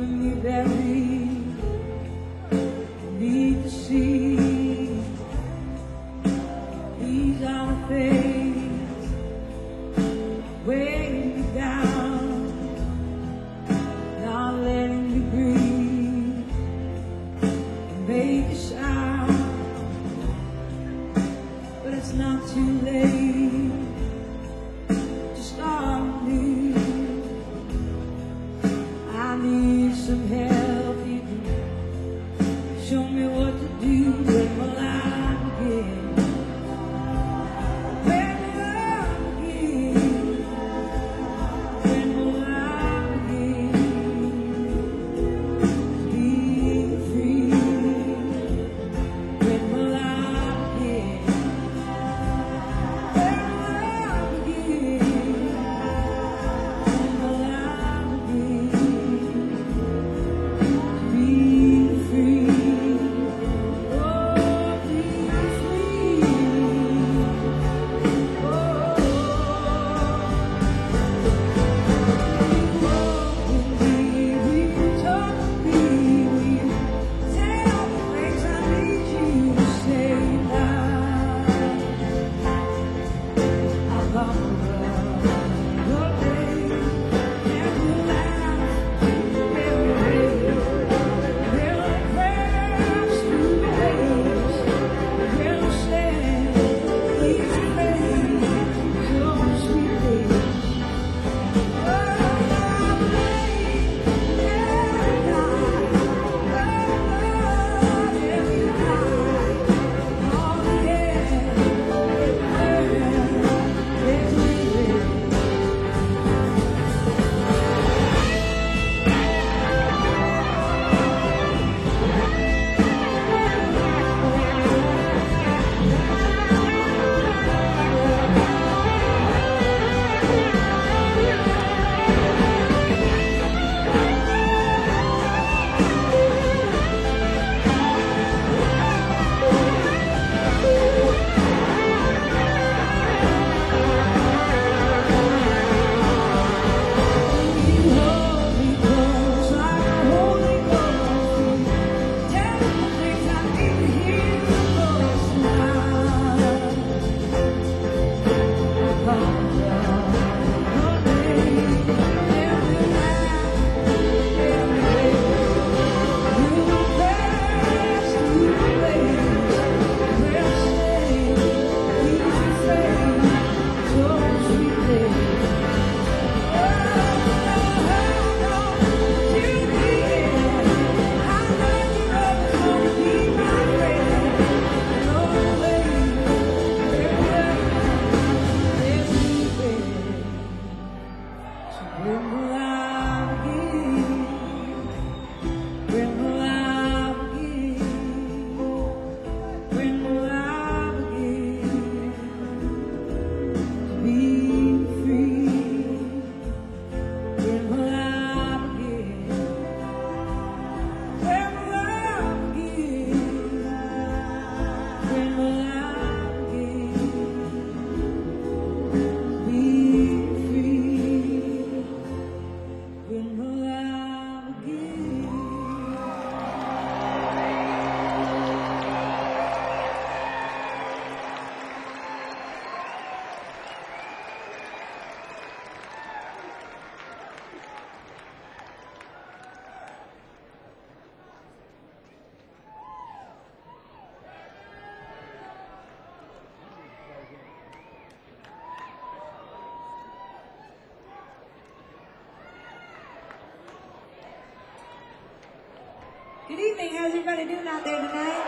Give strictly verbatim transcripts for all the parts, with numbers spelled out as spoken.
Good evening. How's everybody doing out there tonight?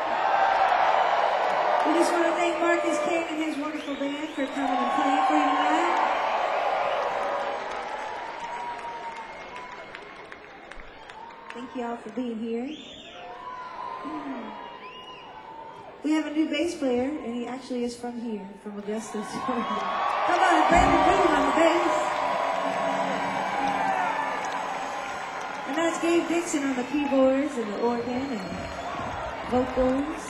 We just want to thank Marcus King and his wonderful band for coming and playing for you tonight. Thank you all for being here. We have a new bass player, and he actually is from here, from Augusta. Come on, Brandon Boone on the bass. And that's Gabe Dixon on the keyboards and the organ and vocals.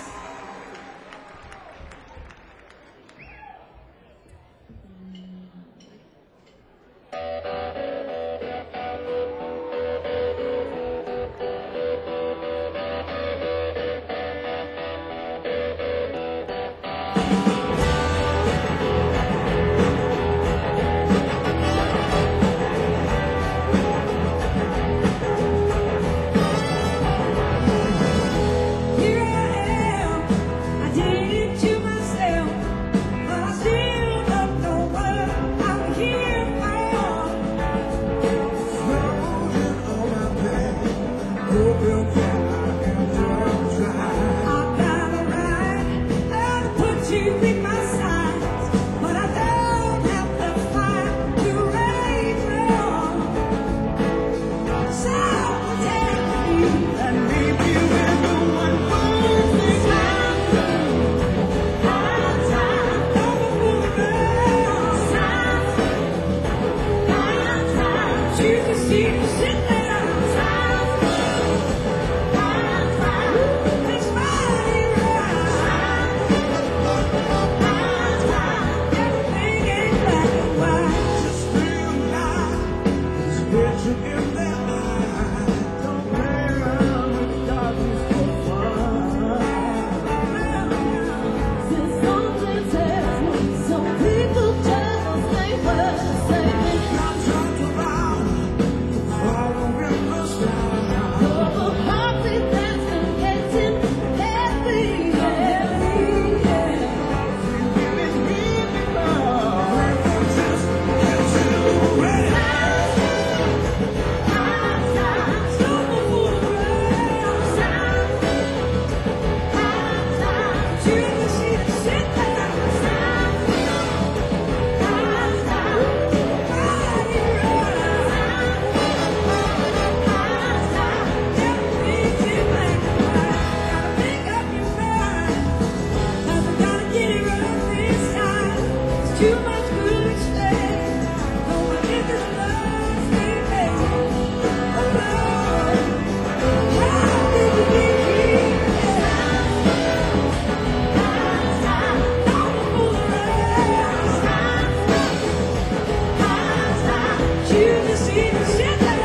you to see the sit down.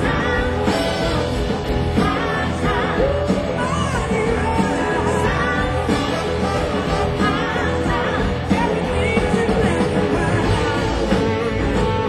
Everything's in black and white.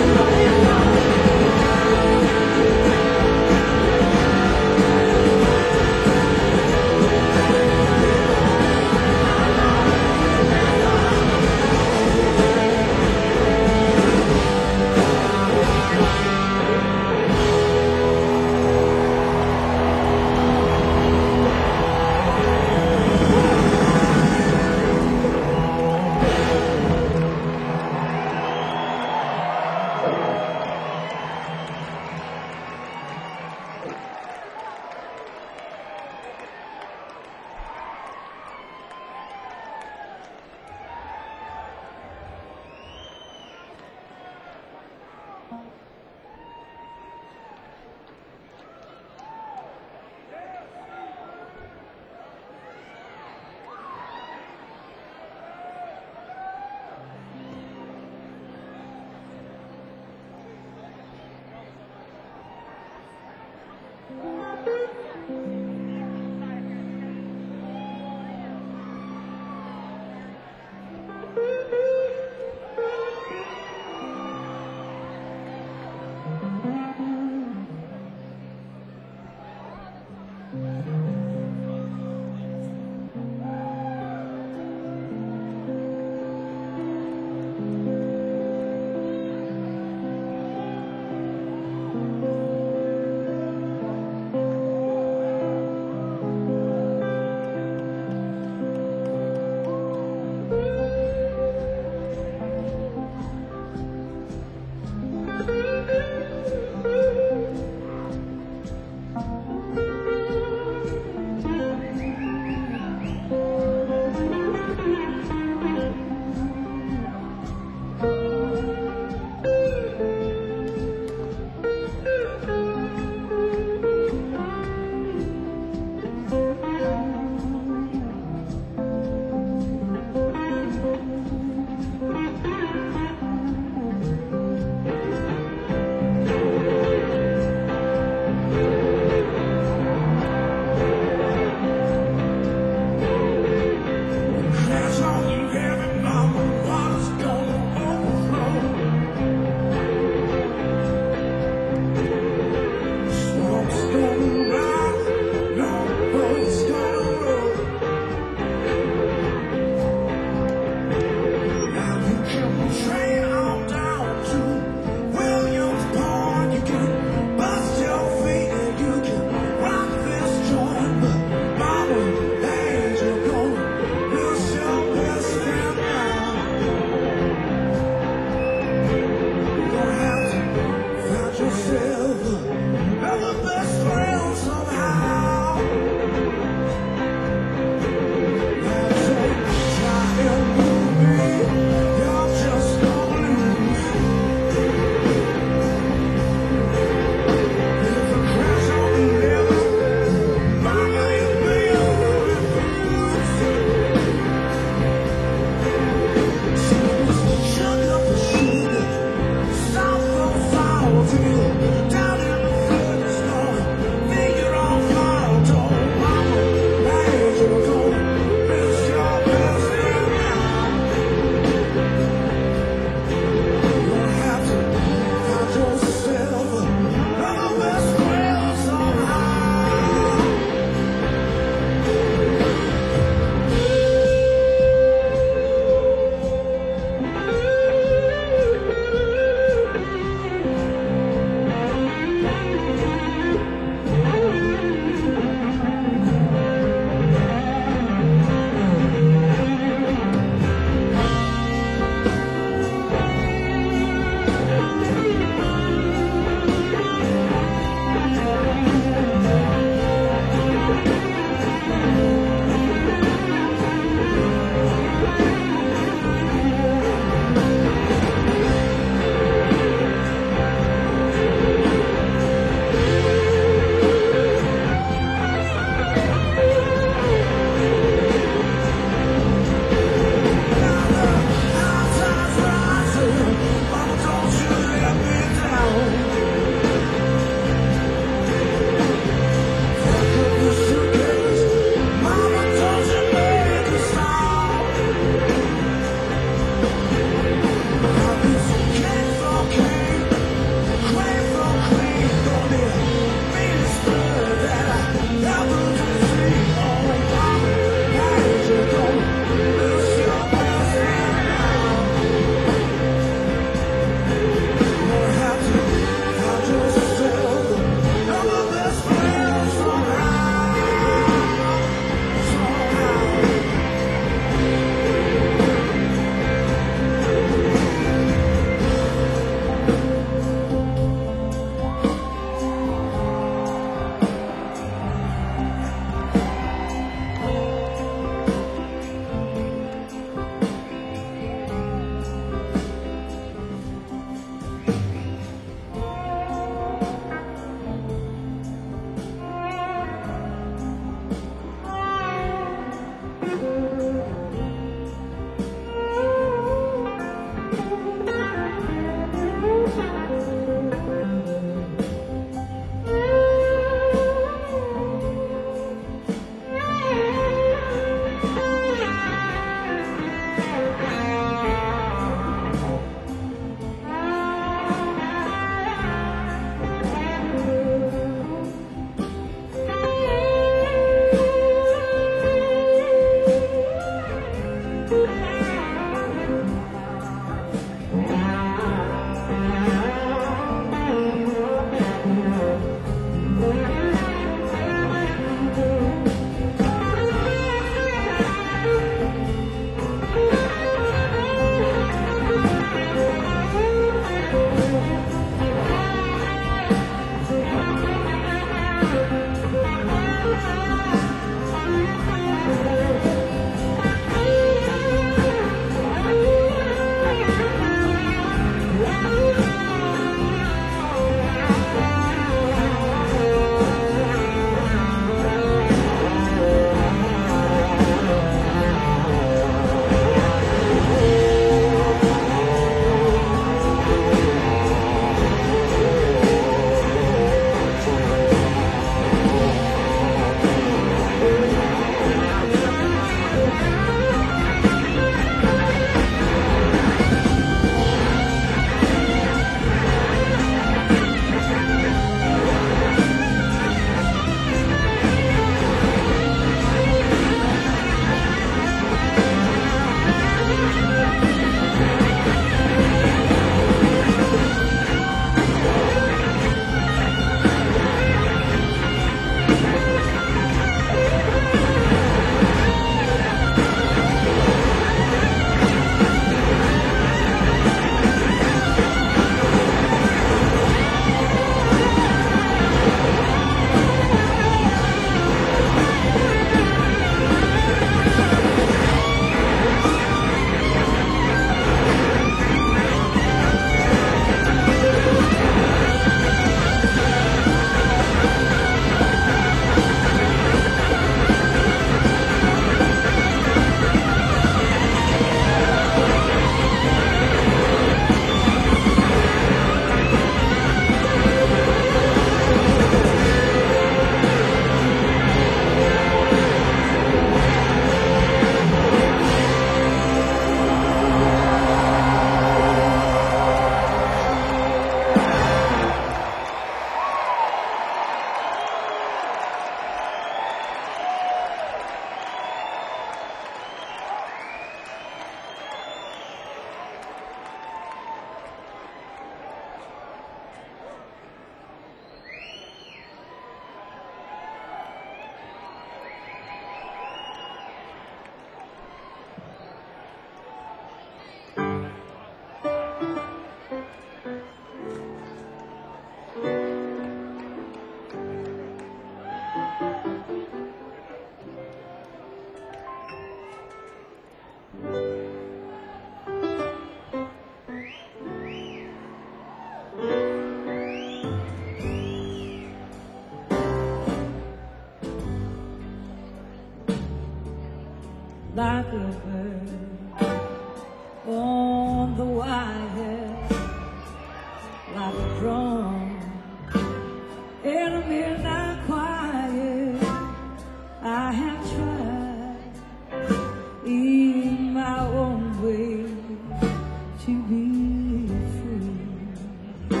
like a bird on the wire, like a drum in a midnight choir. I have tried in my own way to be free,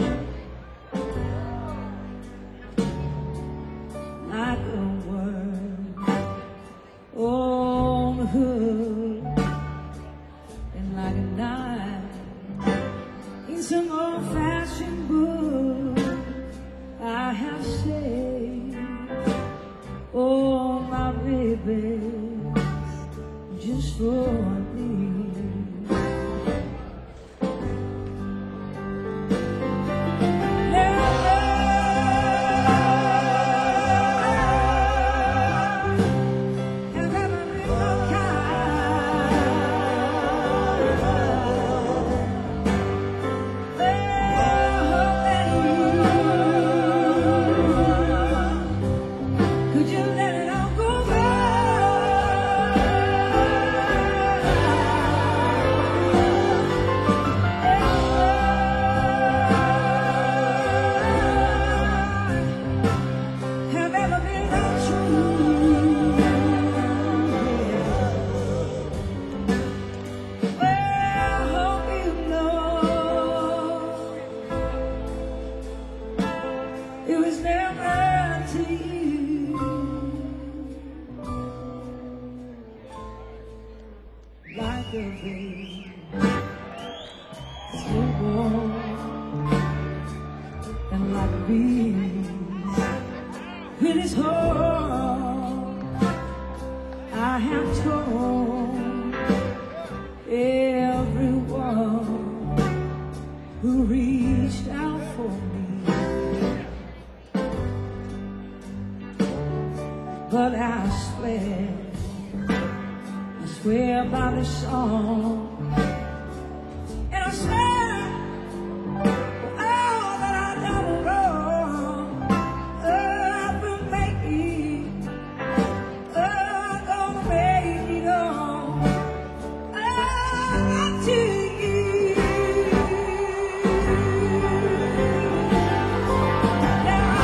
like a worm on the hook, and like a knife in some old-fashioned book. I have saved all my babies just for me. It was never to you, like a babe, so warm, and like a beast with his horn. I have told everyone who reached out for me, but I swear, I swear by the song, and I swear all that I done wrong, oh, I will make it, oh, I'm gonna make it on, oh, to you. Now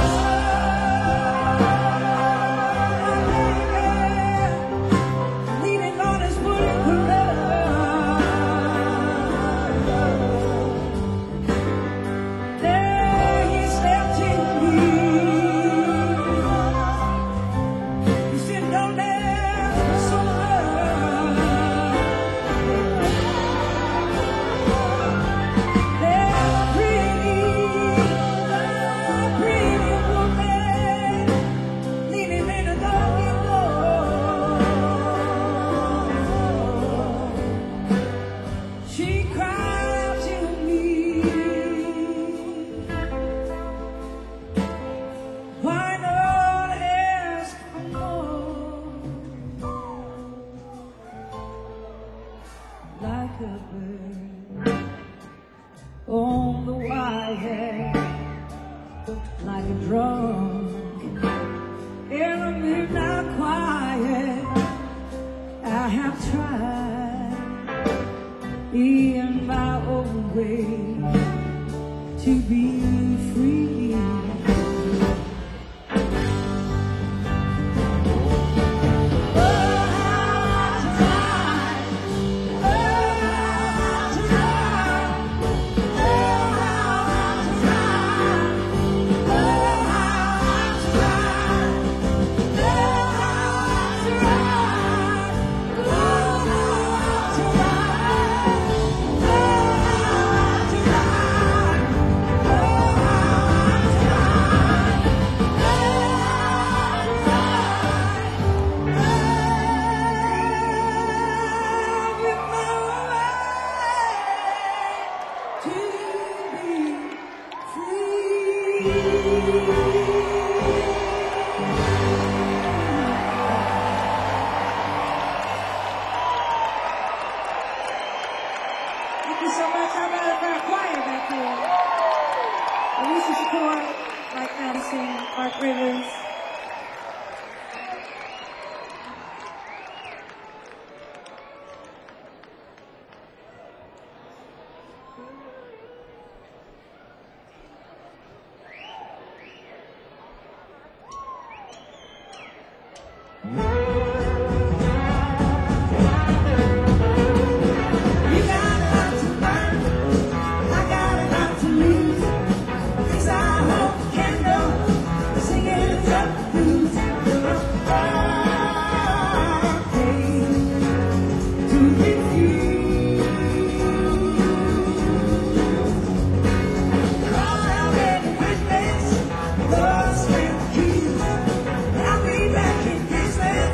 leaning on his wooden cross, there he said to me, he said, don't ever so much. There's a pretty, a pretty woman leaning in a dark door. She cried to me, why not ask for more? Like a bird on the wire, like a drum in a midnight choir. I have tried in my own way to be free. Oh, how to try, oh, how to try, oh, how to try, oh, how to try, oh, how to try, oh, how to try. You got a lot to learn, I got a lot to lose. This I hope can go, singing the blues. To refuse. Call out every witness, lost and keys. I'll be back in business.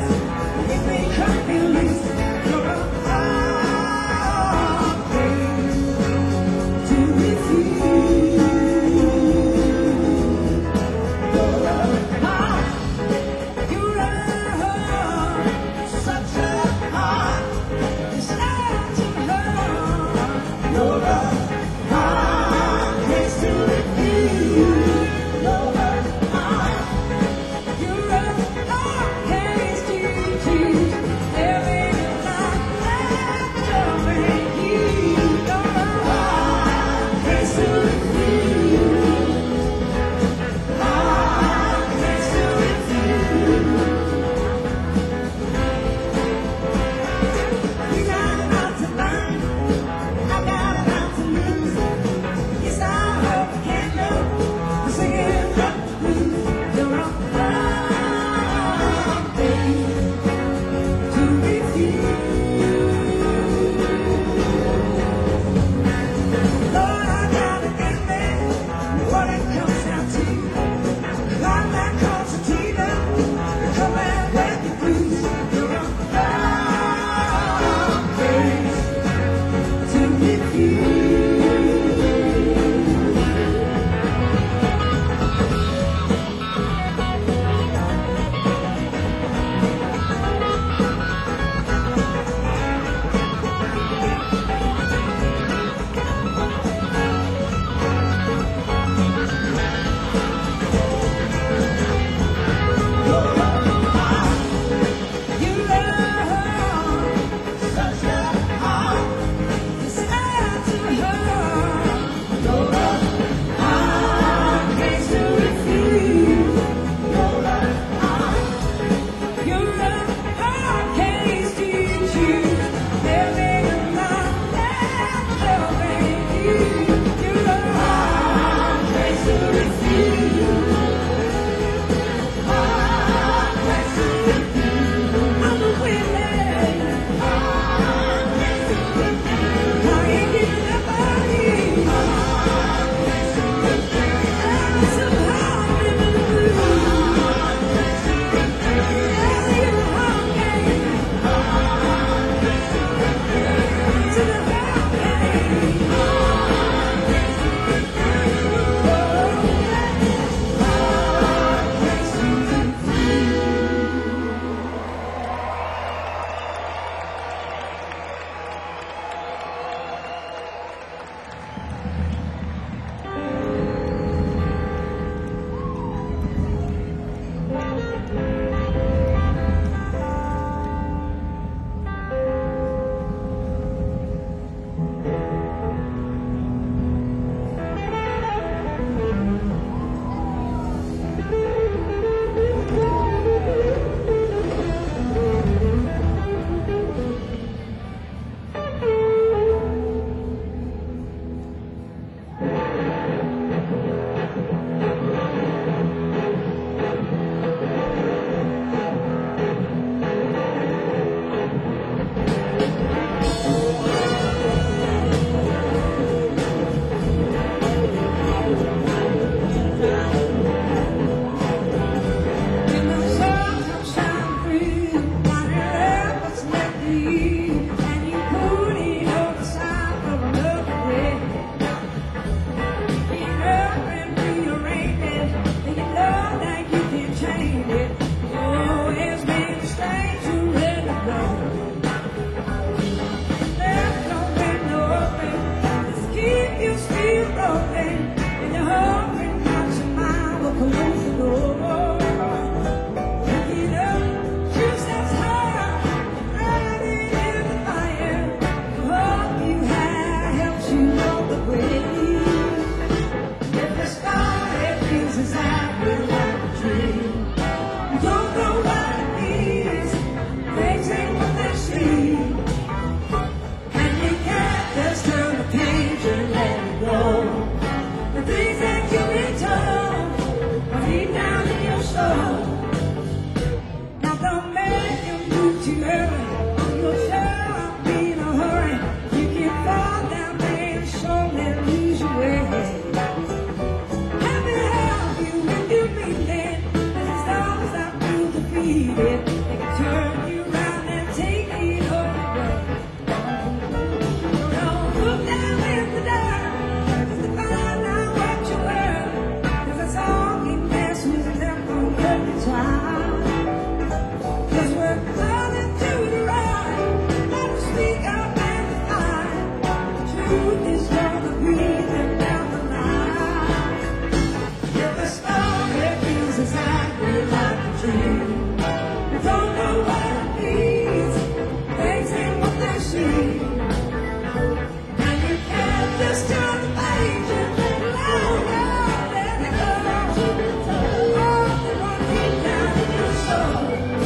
too early. You'll sure be in a hurry. You can fall down there and surely lose your way. Let me help you when you're feeling as stars that feel defeated. They can turn you around and take it away. Don't look down in the dark just to find out what you were. 'Cause that's all you guess who's never gonna hurt you twice. 'Cause we're running to the right. Let us speak up and fight. Truth is gonna breathe them down the line. If the story feels exactly like a dream, you don't know what it means. They say what they see. And you can't just turn the page and let it go. Let it go. All the one deep down in your soul.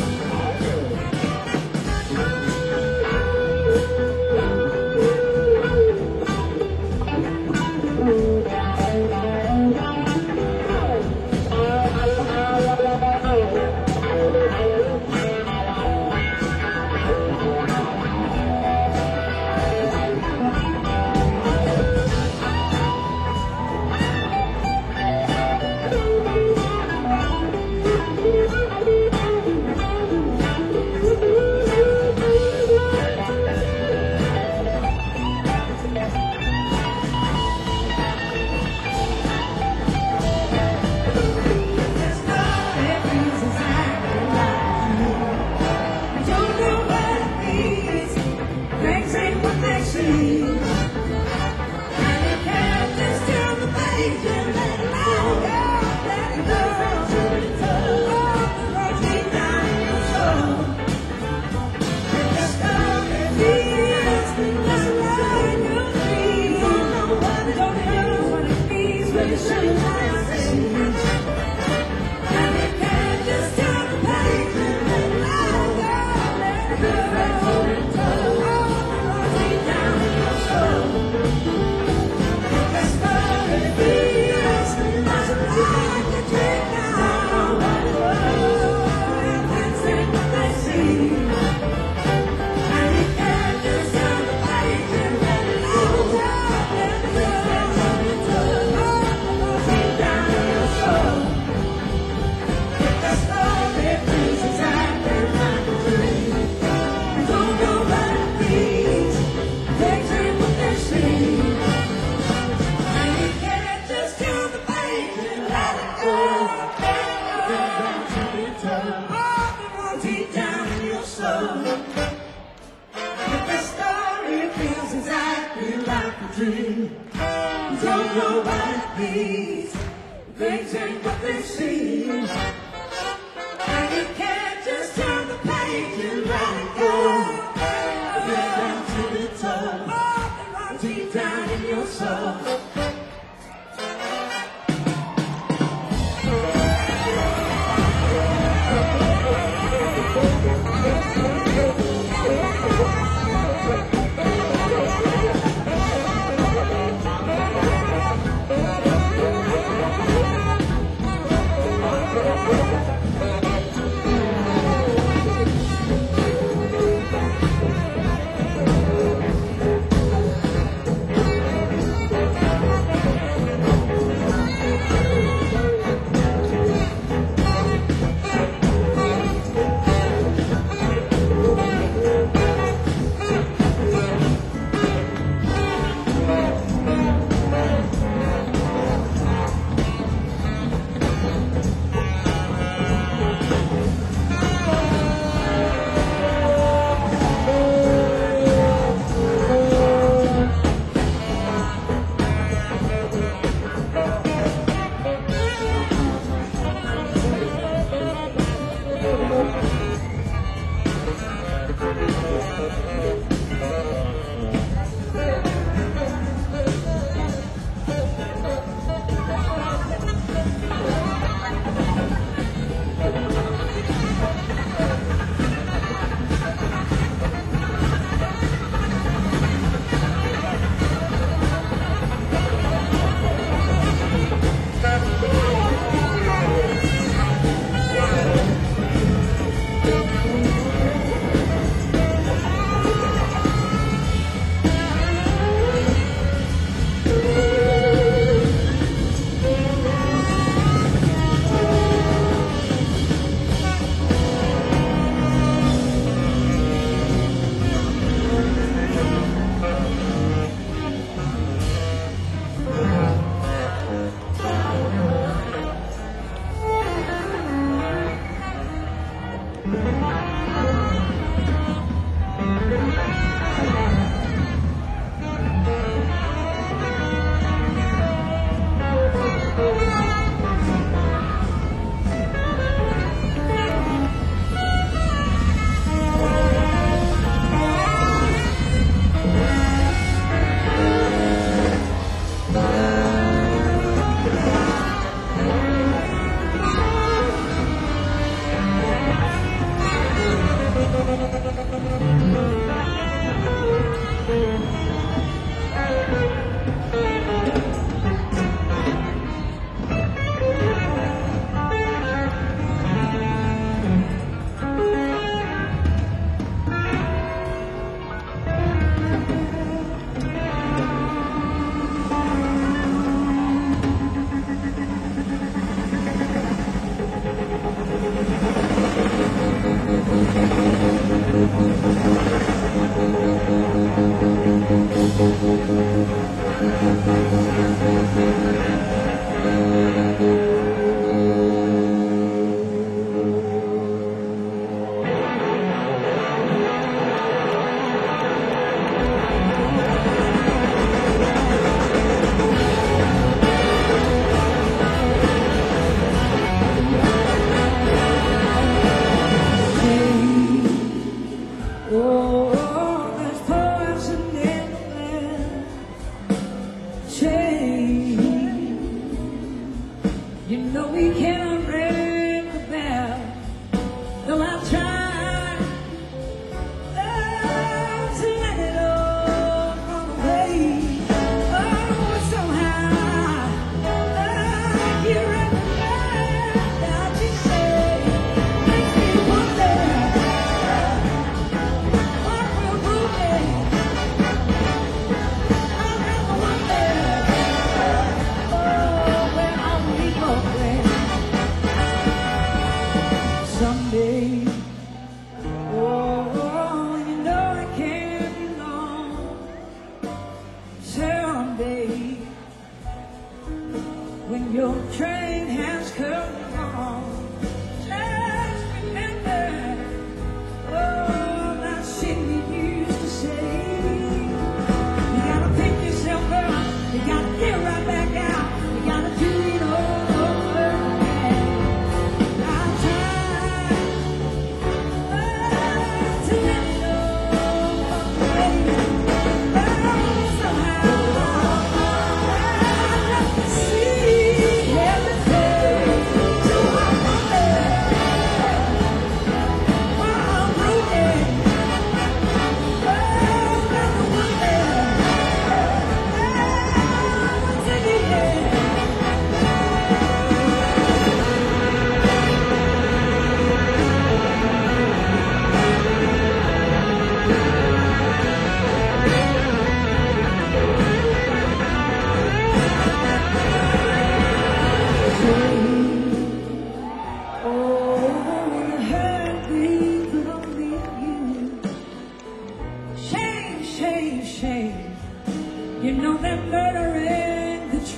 This story feels exactly like you. I don't know what it means. Things ain't what they seem. And you can't just turn the page and let it all go. Let it go. All the roads lead down in your soul. If the story feels just like a dream, you don't know what it means when you should have seen. And you can't just turn the page and let it all go. Let it go. All the roads lead down in your soul. If the story feels just like a dream now, and things ain't what they seem. And you can't just turn the page and let it all go. Let it go. All the roads lead down in your soul. If the story feels exactly like a dream, you don't know what it means. Things ain't what they seem. And you can't just turn the page and let it go. All the roads lead down in your soul. If the story feels exactly like a dream, you don't know what it means. Things ain't what they seem. And you can't just turn the page and let it go. Get down to the toe. All the roads deep down in your soul.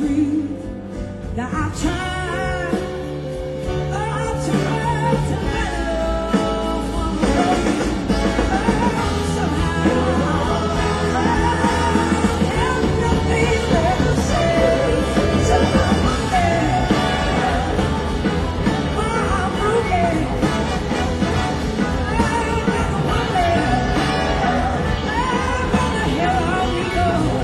truth. Now I've tried, oh, I've tried to let love one road. Oh, somehow, oh, there's nothing left to say. So I'm broken, oh, I'm broken. I'm wondering, where the hell are we going?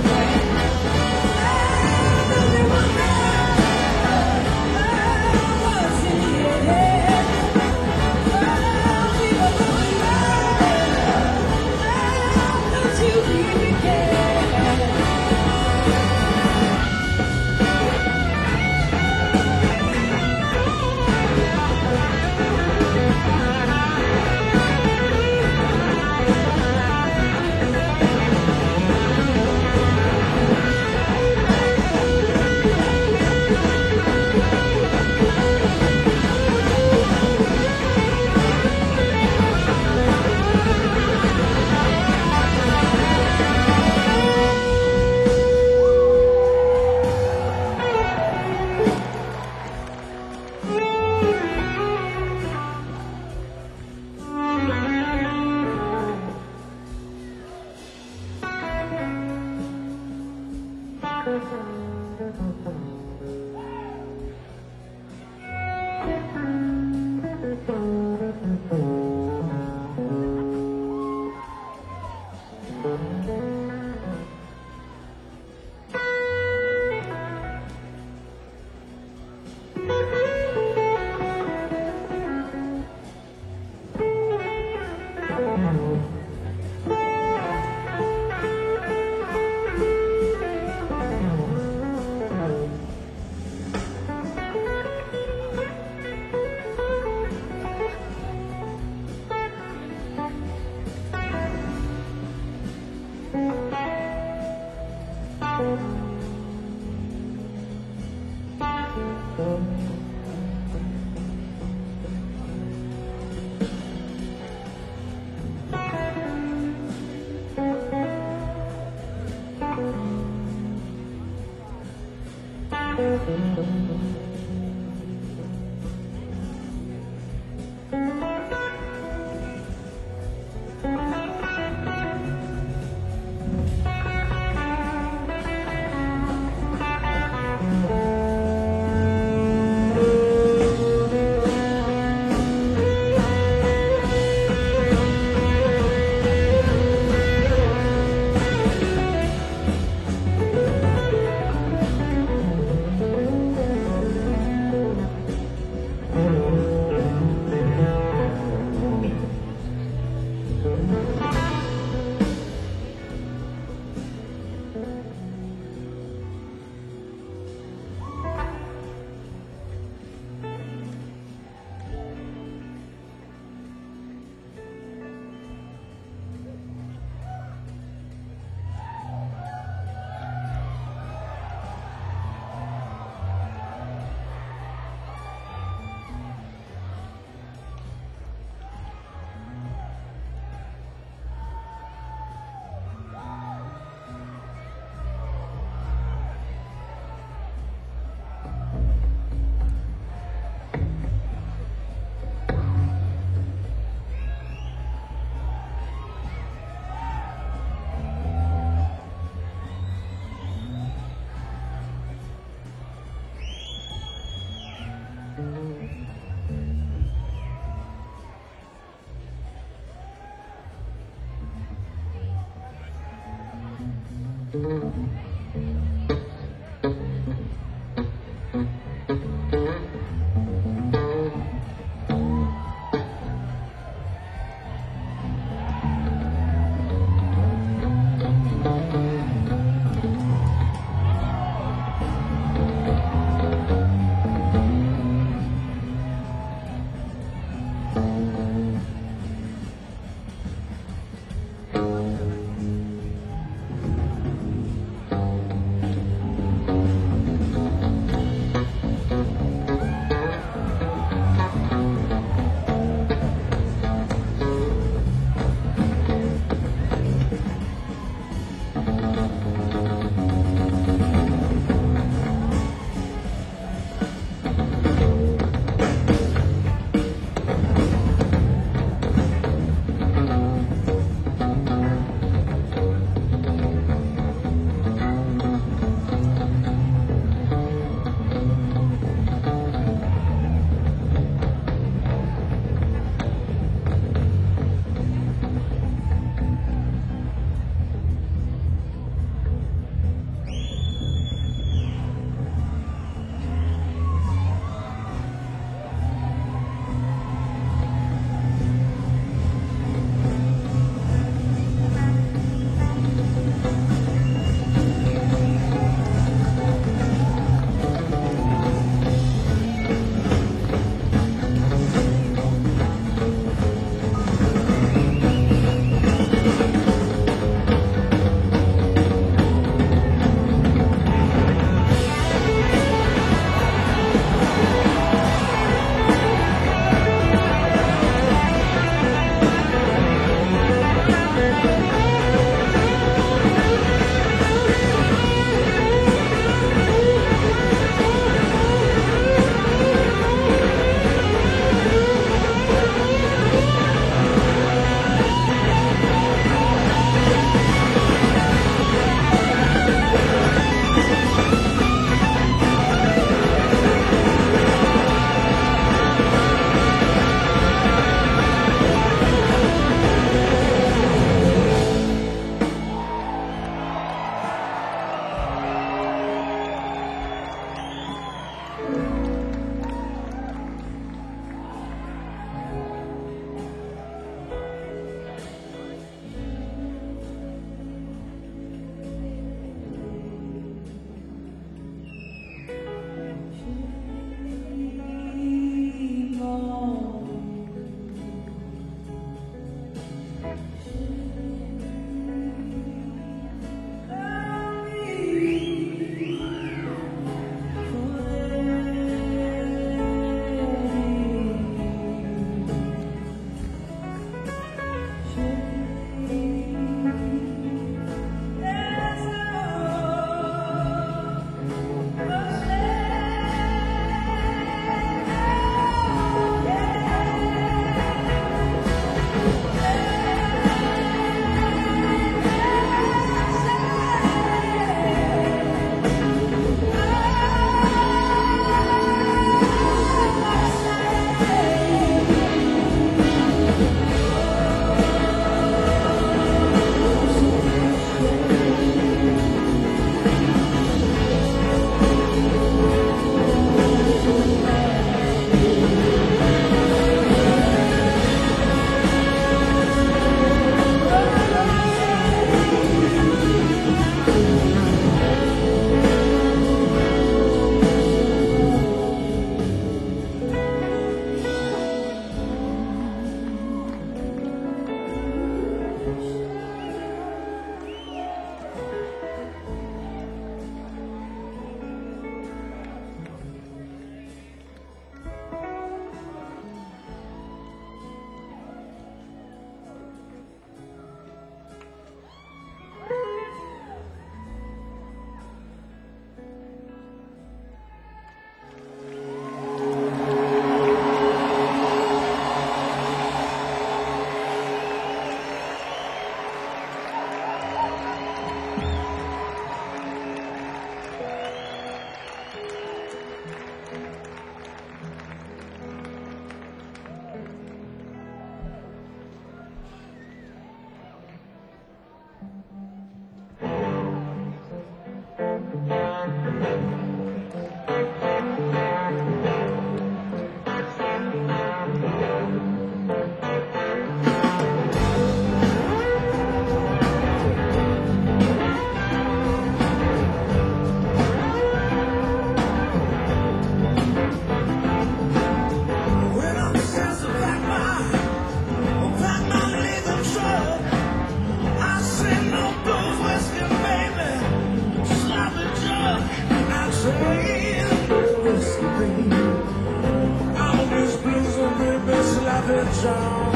town.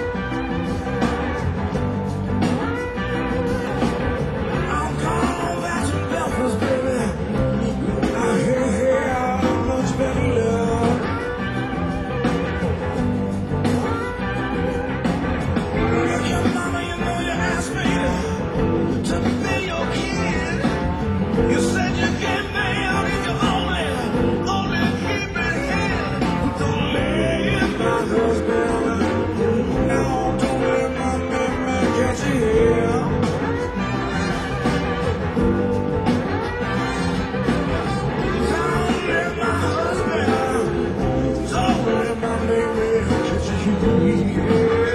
I'm gone back to Belfast, baby. I hear here much better love. Look, your mama, you know you asked me to, to be your kid. You said you get me out and you only, only keep it here. Don't let my husband, no, don't let my man, man catch you here. Don't let my husband, don't let my baby catch you here.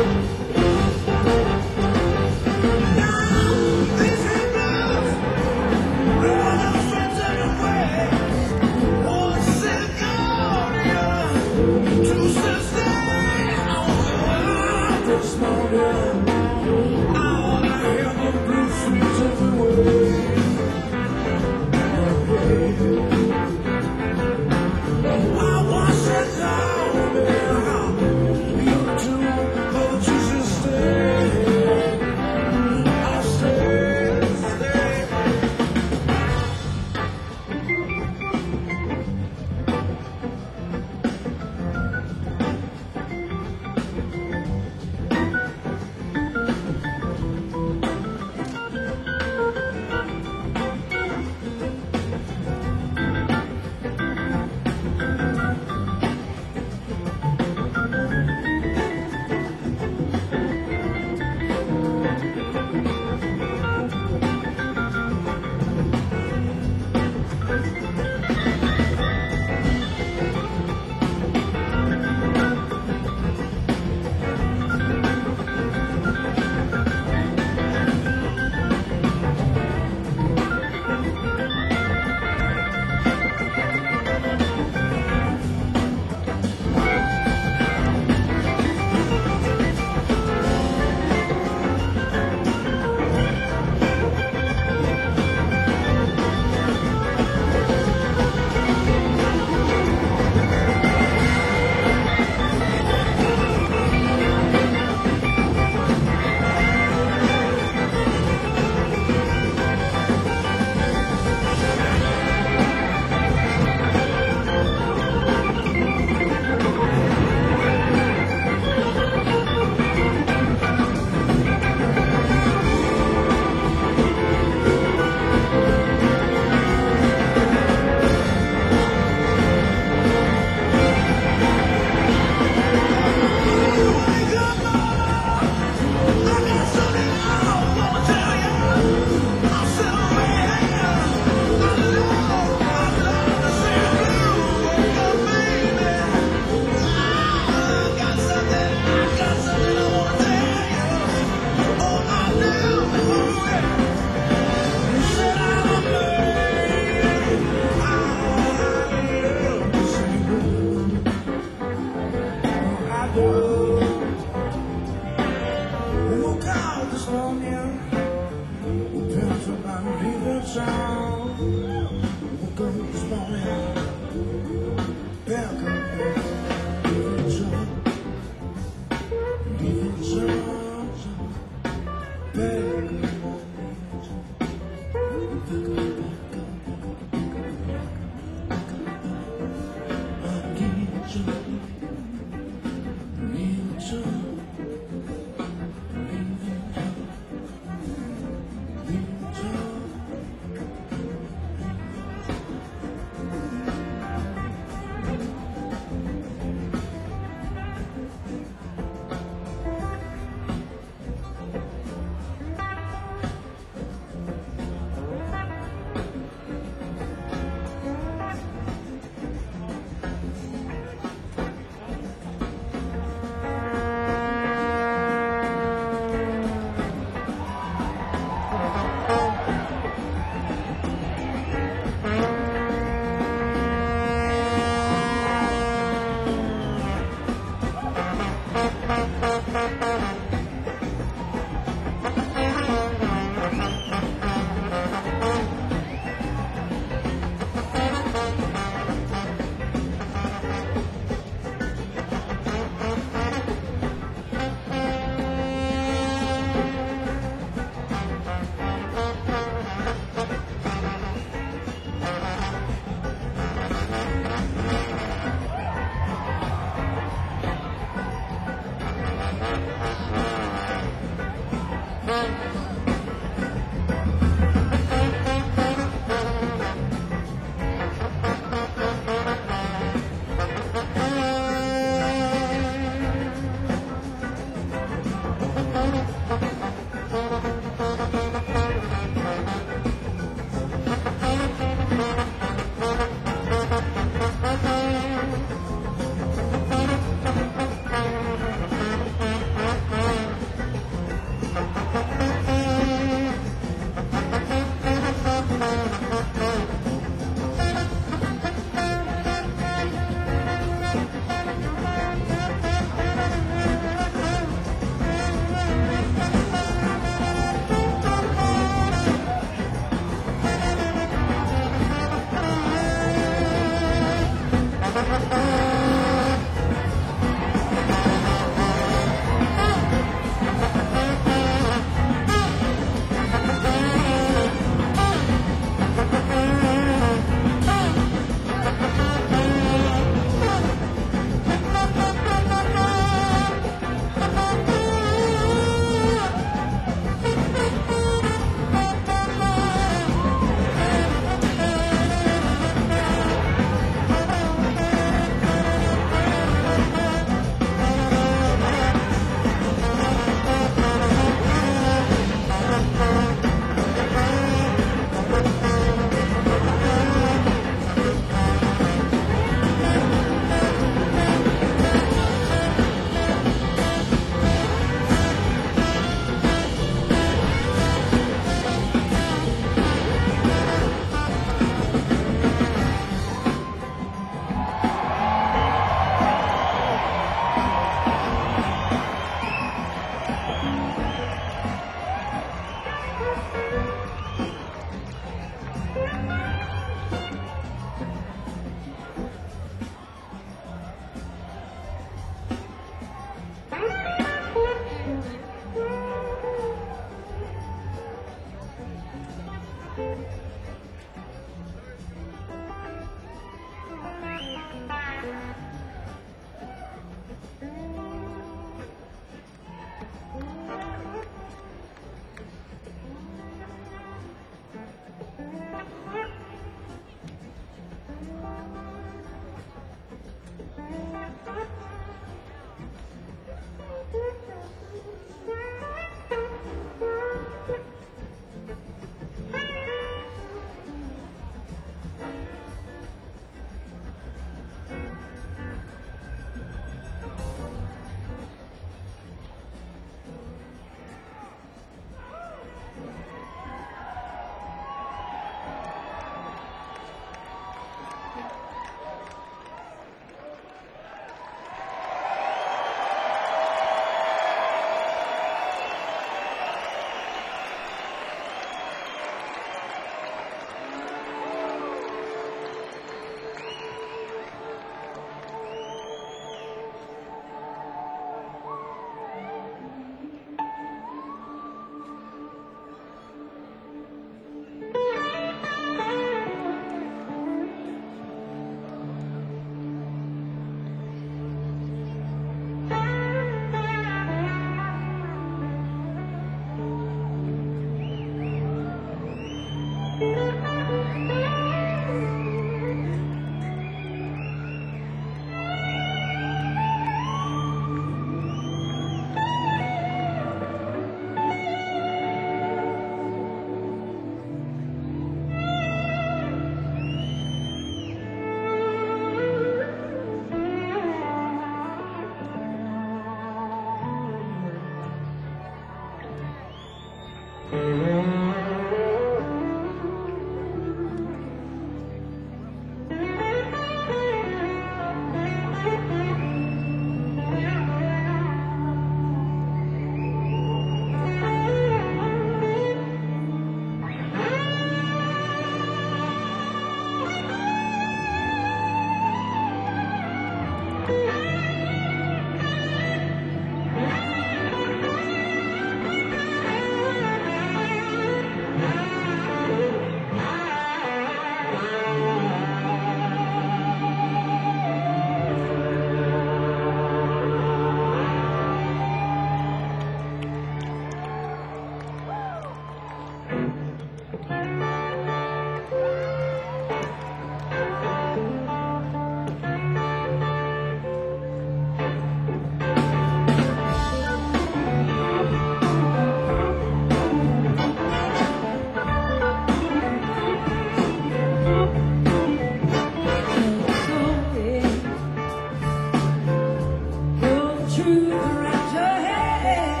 Truth around your head.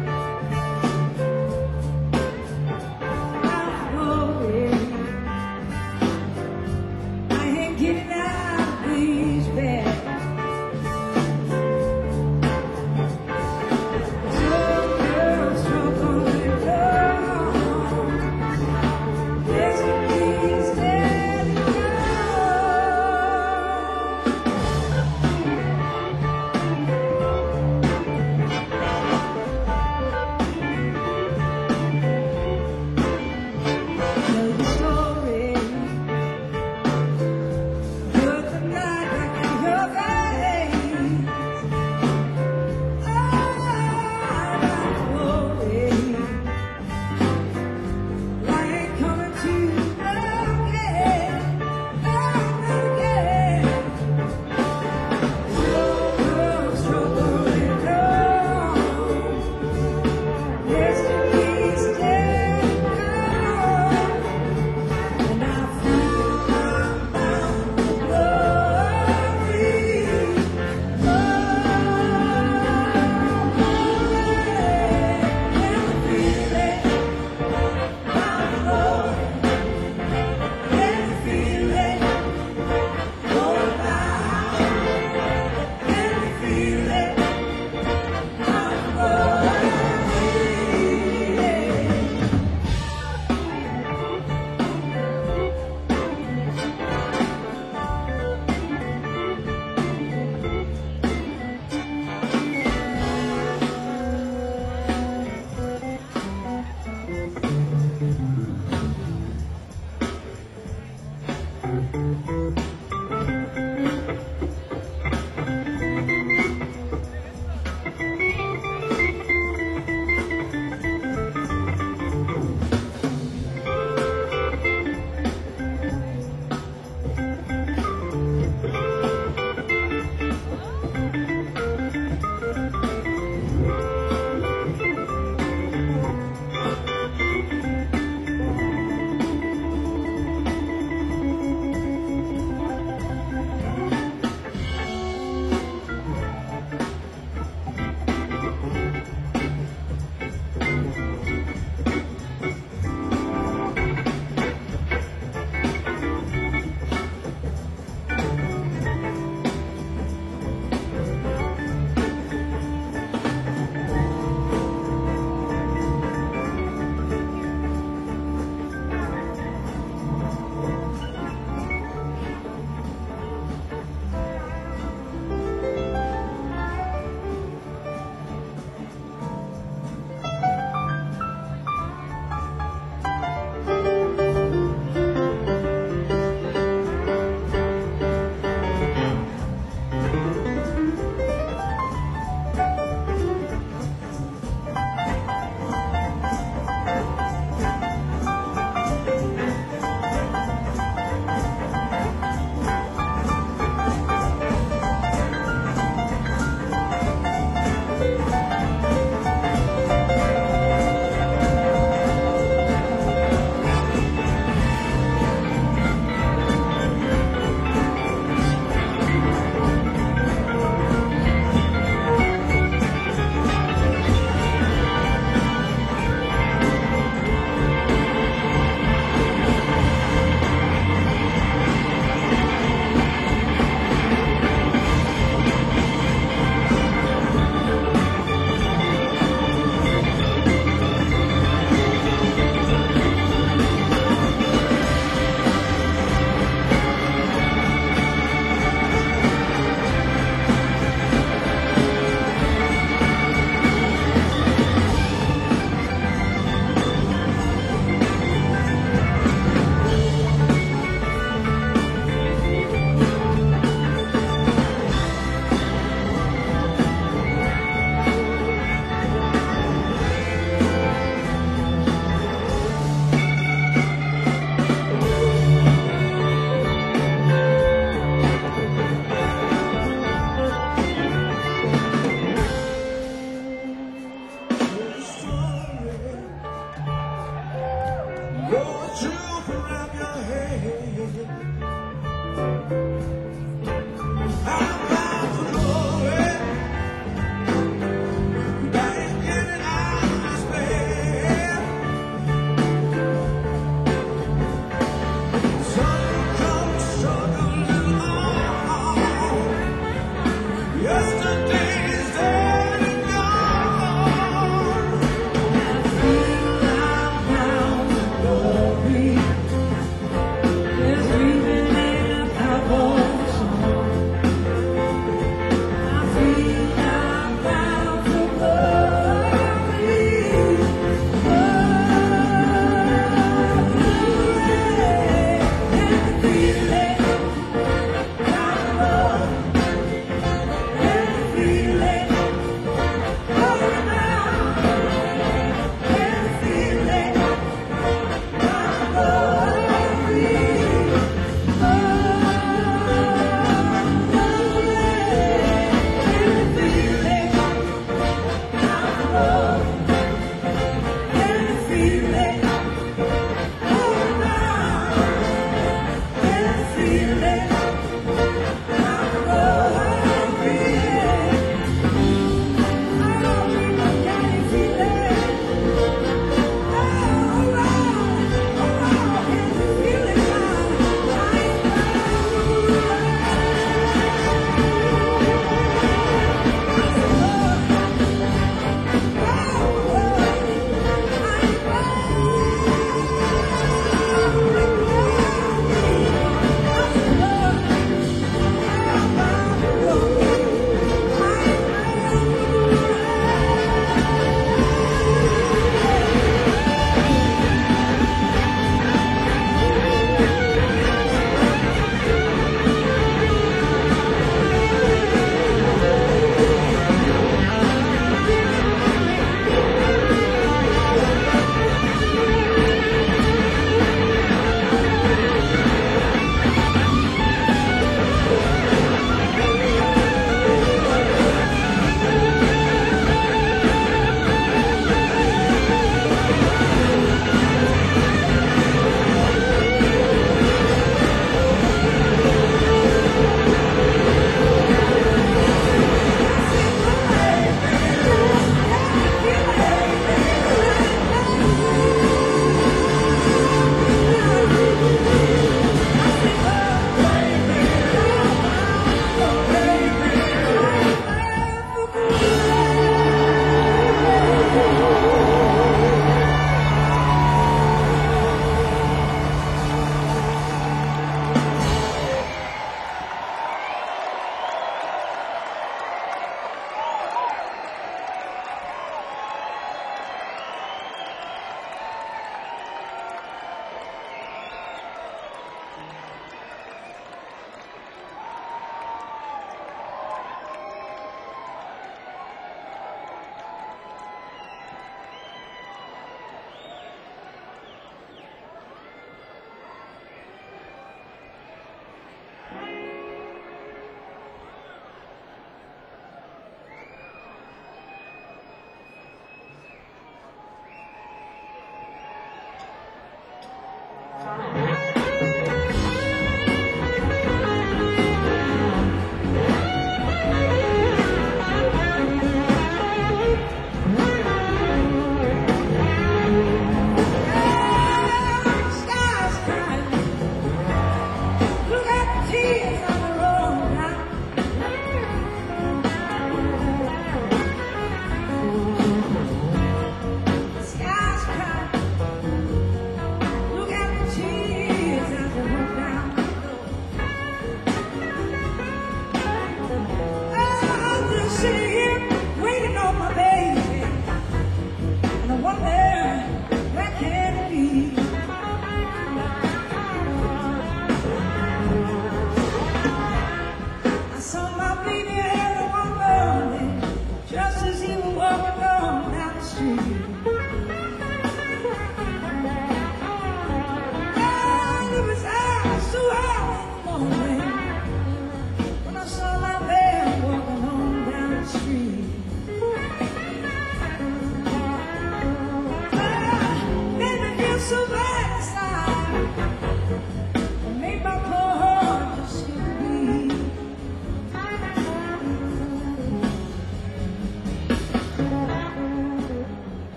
I'm going. I ain't getting out of this bed. Some girls stroke on the door. There's a piece that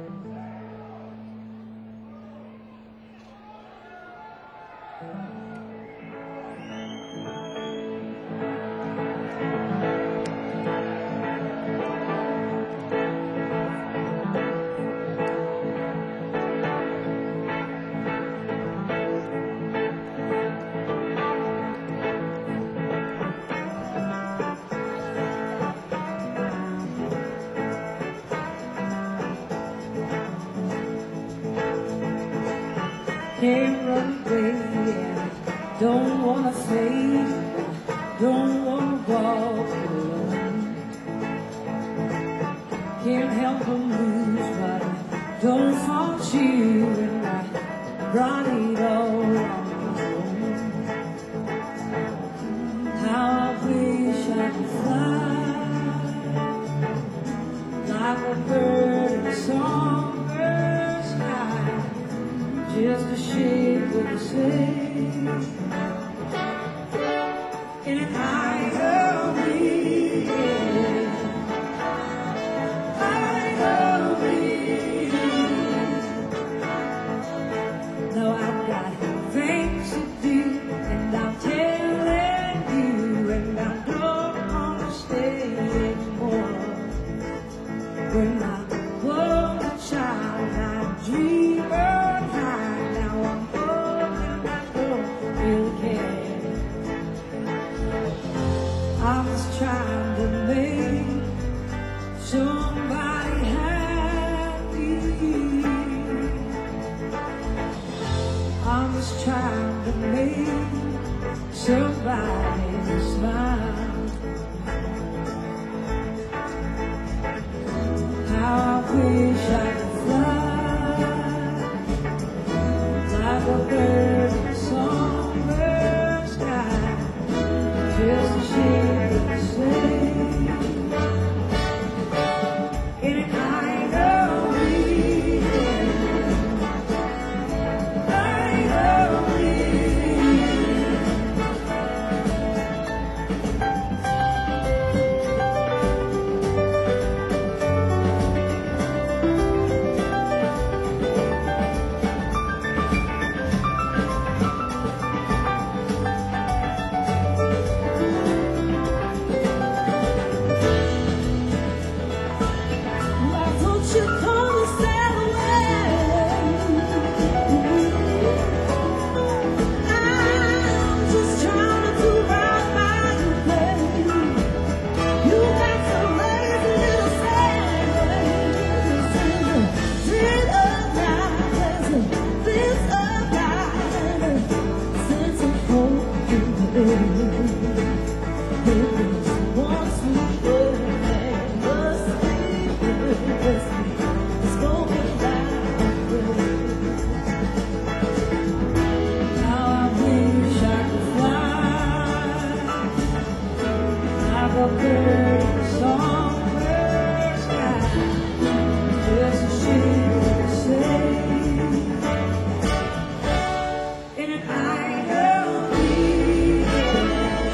Can't run away, yeah. Don't wanna stay, don't wanna walk alone. Can't help but lose, but I don't want you, and I brought it all on my own. How I wish I could fly like a bird in a songbird sky, just a shape of the same, in a higher way, higher way. Now I've got things to do, and I'm telling you, and I don't wanna stay anymore. When I was a child, I dreamed high. Now I'm old and I don't really care. I was trying to make somebody happy. I was trying to make somebody smile. How I wish I could fly like a bird in a songbird sky, just a shape of the same, in an higher way, higher way. Why don't you come and sail away? I'm just trying to ride by your plane. You got some lazy little sailors, sit up night, this up night, sense of hope in the air. There was once we were and was spoken that way. Now I wish I could fly like a bird in a songbird sky, just a shape of the same, in an higher way,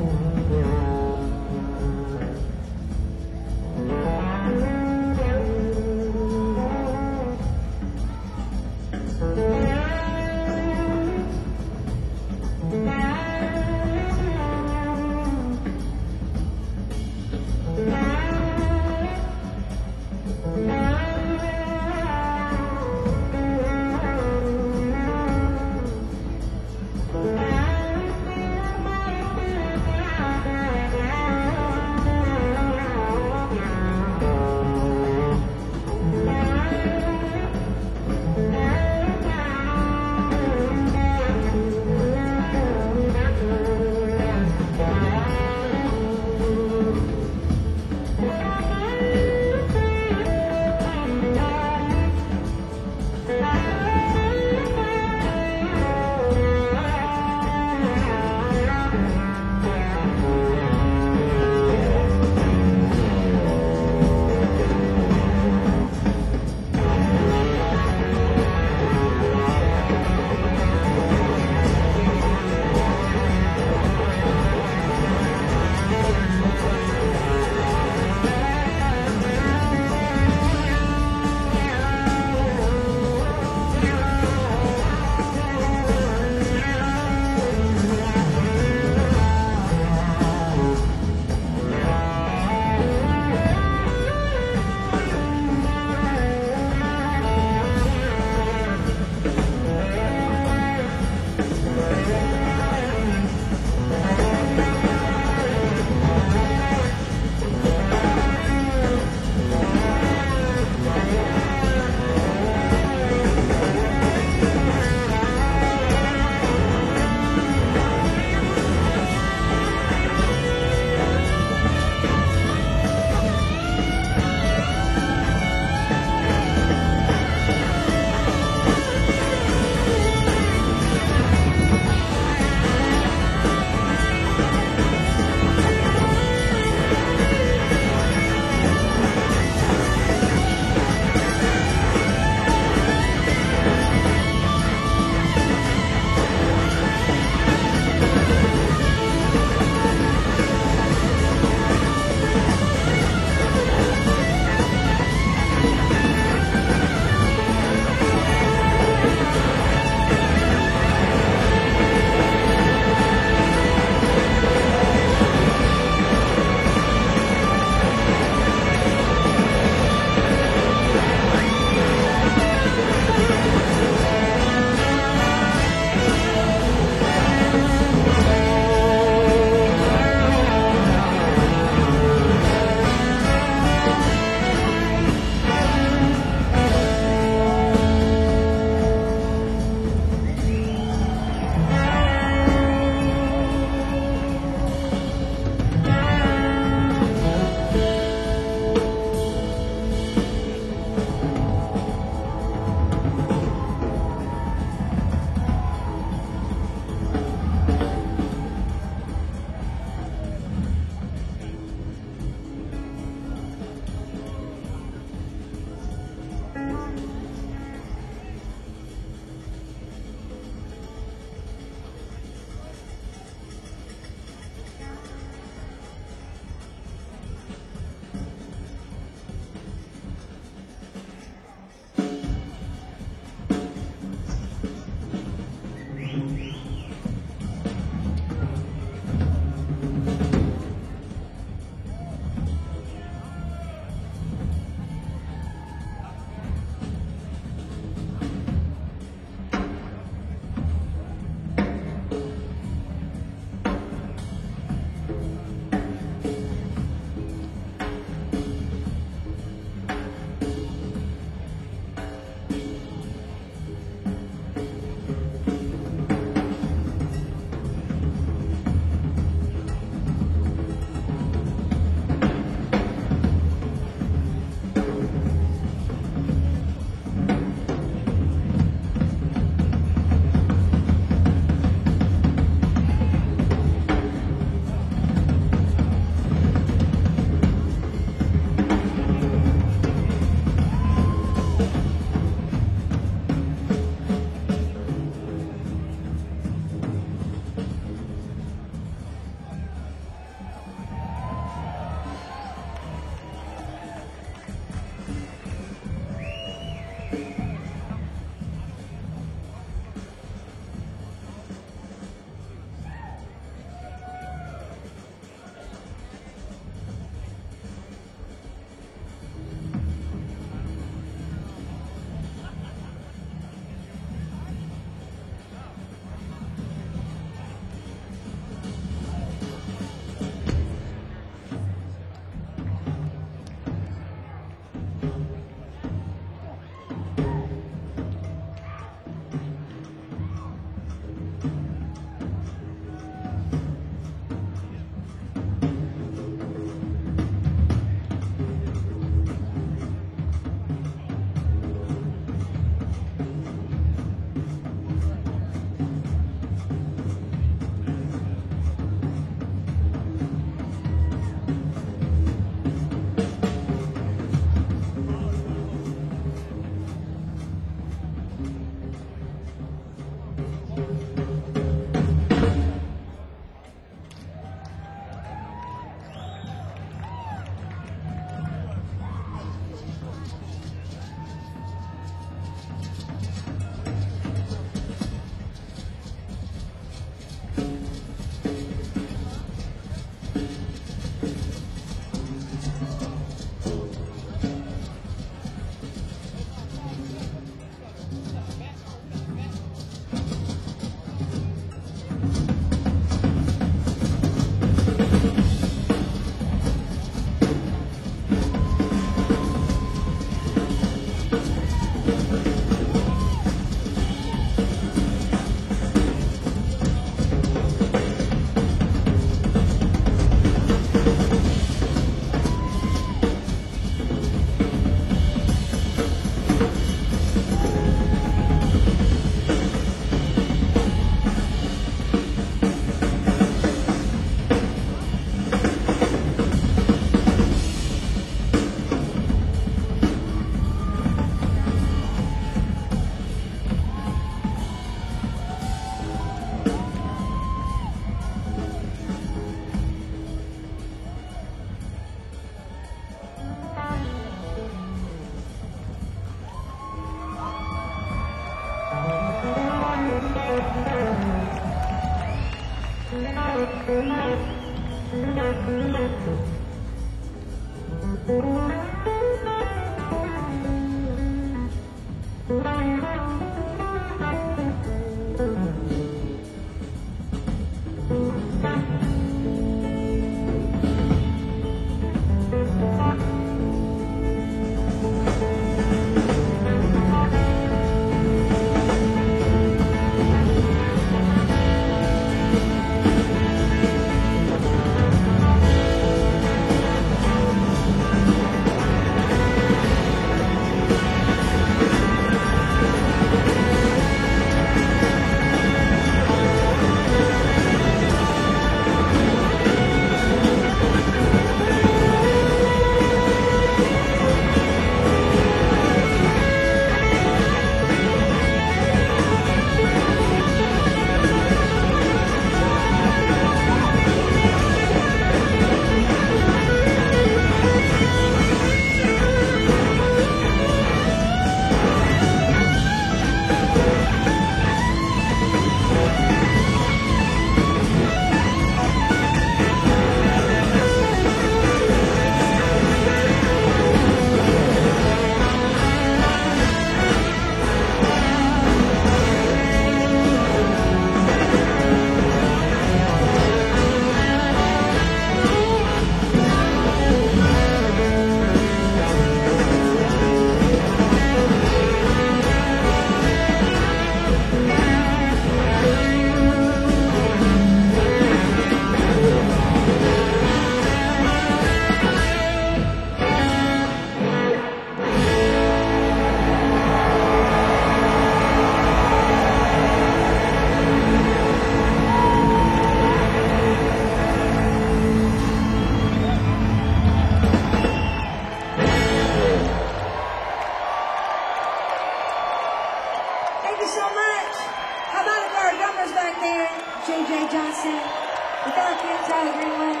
Thank you so much. How about if our drummers back there, J J Johnson, the Philippines, Tyler Greenwood.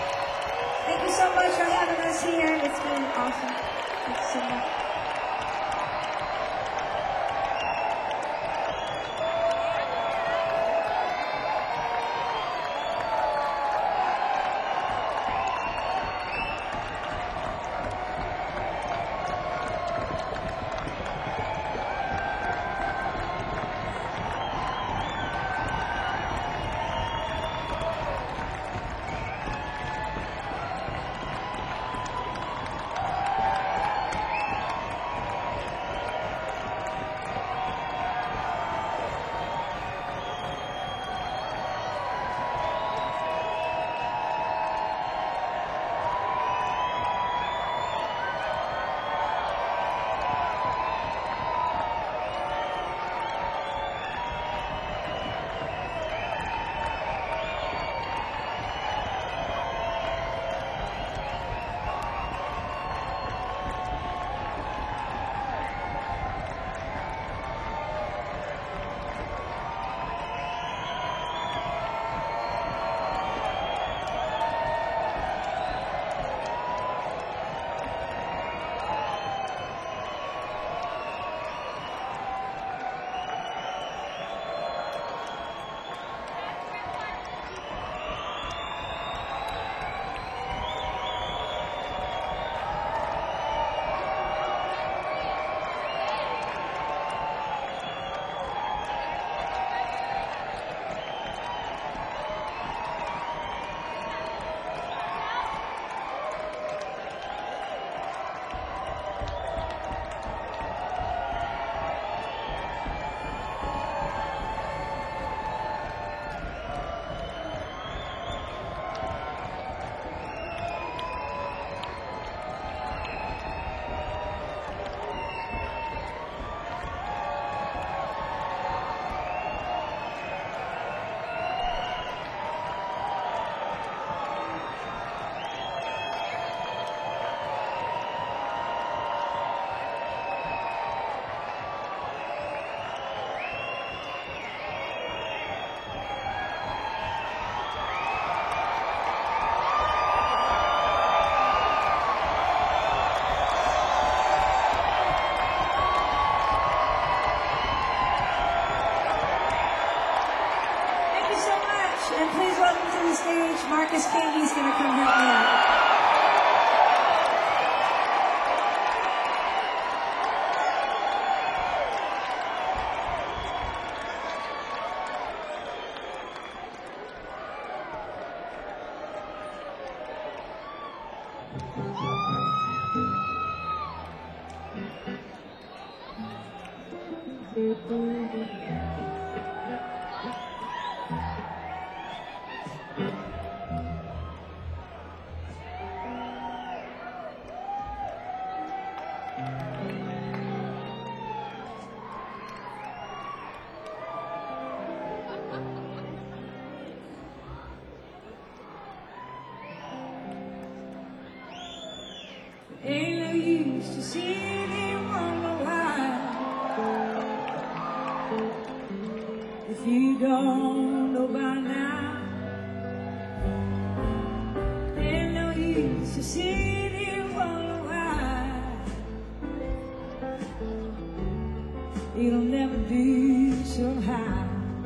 Thank you so much for having us here. It's been awesome. Thank you so much. much. Marcus Candy's gonna come help me out. Ain't no use to see anyone alive if you don't know by now. Ain't no use to see anyone alive. It'll never do somehow.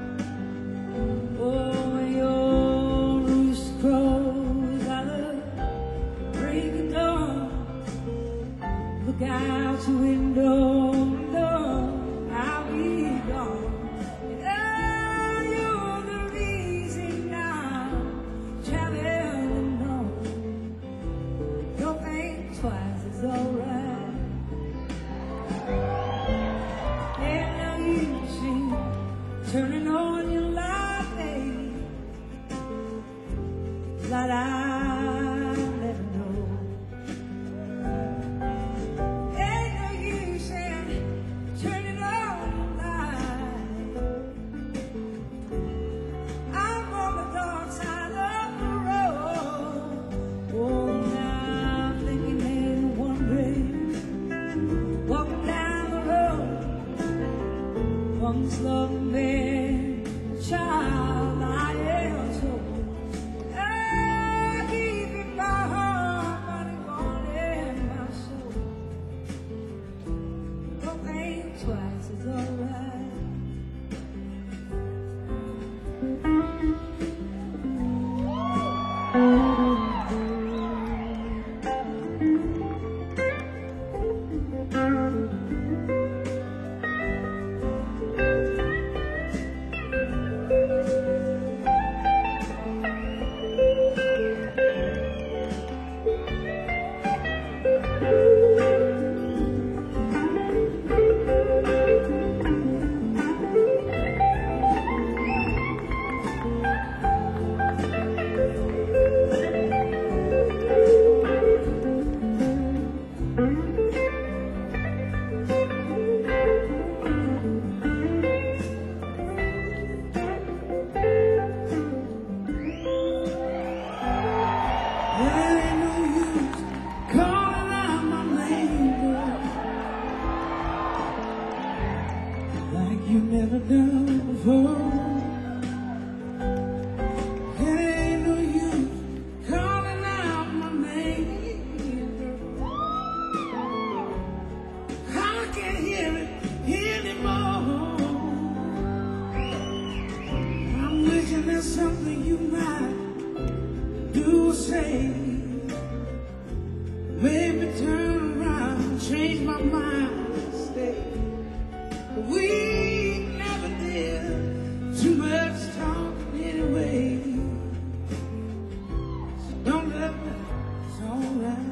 Oh, your rooster crows out of break of dawn. Look out your window, no, I'll be gone. And oh, you're the reason I'm traveling on. Don't think twice, it's alright. And now you see, turning on your light, babe, light I'll never know. Once loved me, child, I am so. I give you my heart, but it won't in my soul. Don't think twice, it's alright. You never done before. It ain't no use calling out my name. I can't hear it anymore. I'm wishing there's something you might do or say. Maybe turn around, change my mind, stay. We never did too much talking anyway. So don't let me, it's alright.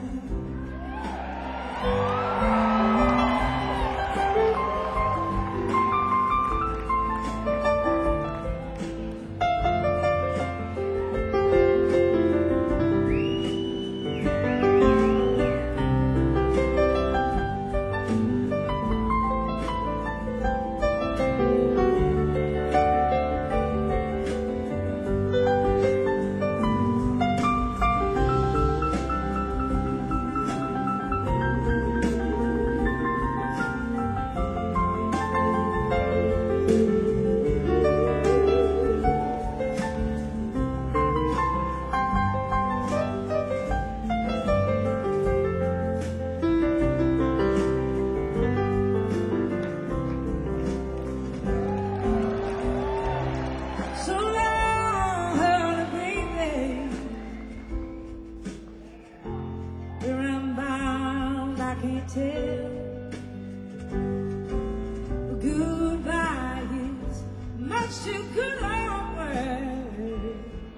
still good old word.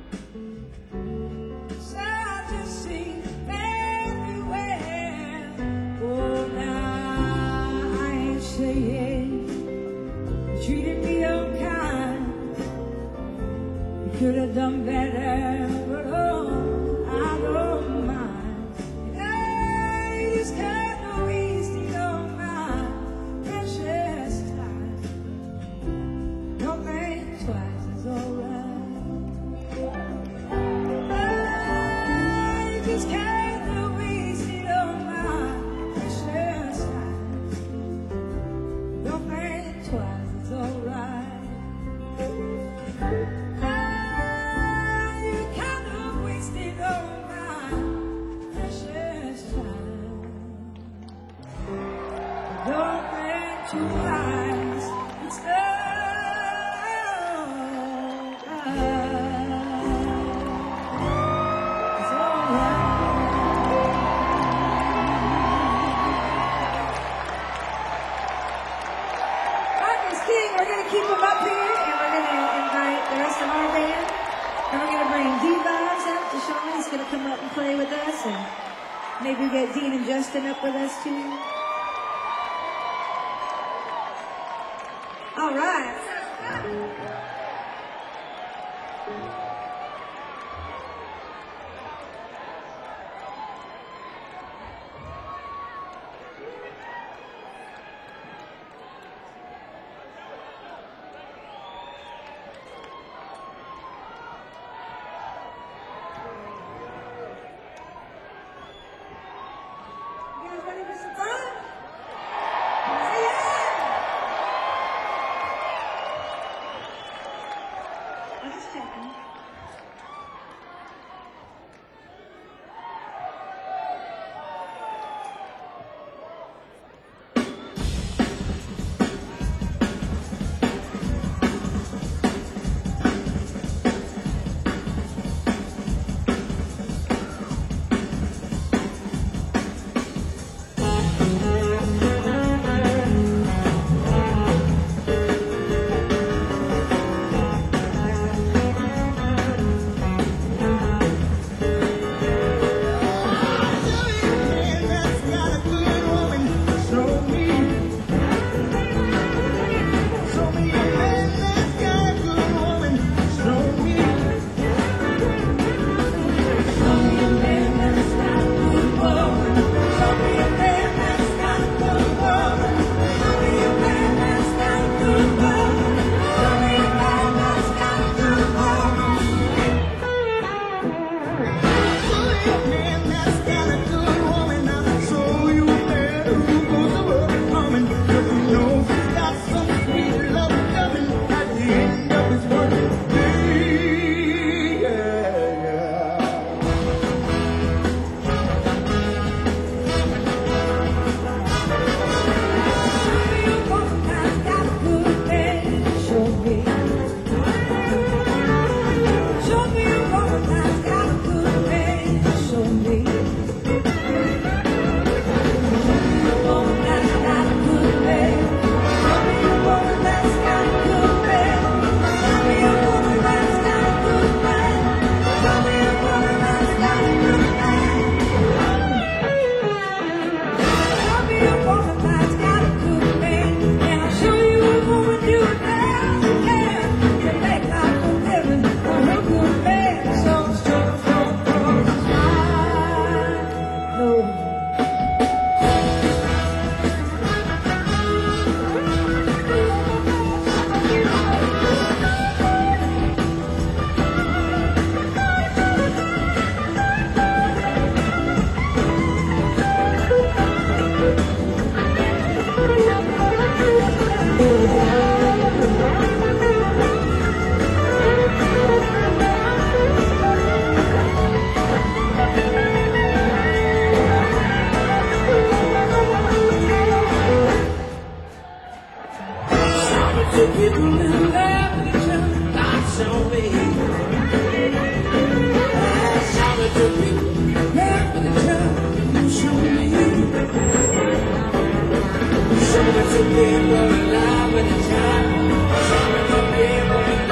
So I just sing very well. Oh, now I ain't saying you treated me unkind. You could have done better, but oh, I don't mind. Yeah, you just can't waste it on my precious time. Don't think twice is alright. Ah, you just can't waste it on my precious time. Don't think twice is alright. Ah, you kind of wasted on my precious time. Don't think twice. It's We're going to keep them up here, and we're going to invite the rest of our band. And we're going to bring D-Vibes out to Sean. He's going to come up and play with us. And maybe get Dean and Justin up with us, too. All right. You guys ready for some fun? Say yeah! I'm just checking. Show me to be alive when it's time. Show me to be alive.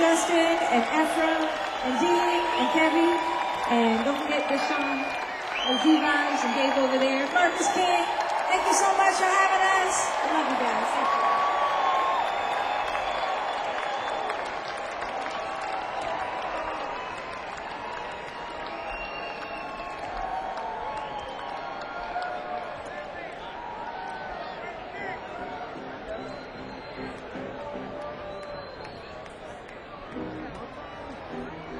Justin and Ephraim and Dean and Kevin. And don't forget Deshaun and D-Vibes and Gabe over there. Marcus King, thank you so much for having us. I love you guys. Thank you.